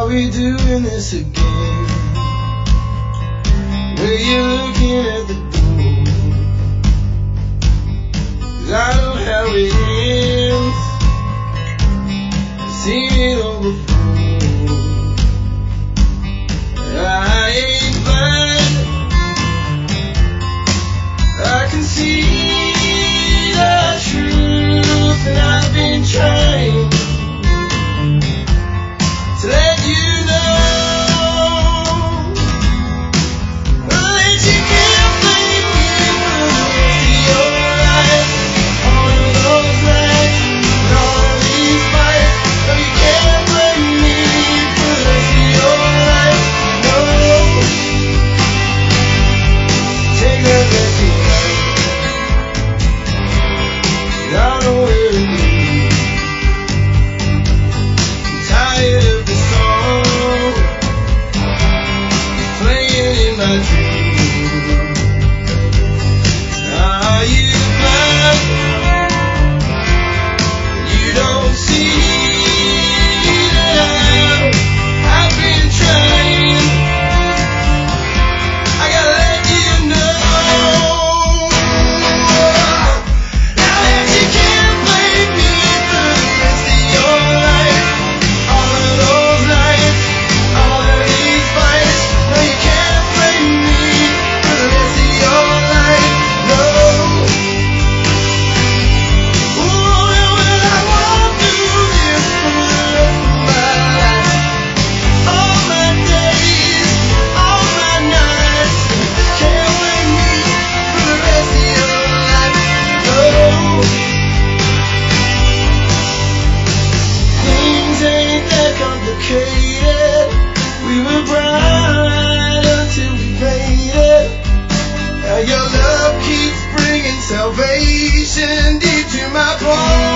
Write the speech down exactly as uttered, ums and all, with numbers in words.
Are we doing this again? Where you looking at the door? 'Cause I know how it ends. I've seen it all before. I ain't blind. I can see the truth, and I've been trying to let you know, but that you can't blame me for the rest of your life. All of those nights and all of these fights. No, you can't blame me for the rest of your life. No, take that back to life. I know where it leads. I'm tired of the song playing in my dreams. Are you blind? You don't see that I've been trying. I gotta let you know now that you can't blame me for the rest of your life. All of those nights, all of these fights. No, you can't blame me for the rest of your life. No. Oh, and when I walk through this for the rest of my life, all my days, all my nights, can't blame me for the rest of your life. No. Things ain't that complicated. We were bright until we faded. Now your love keeps bringing salvation deep to my bones.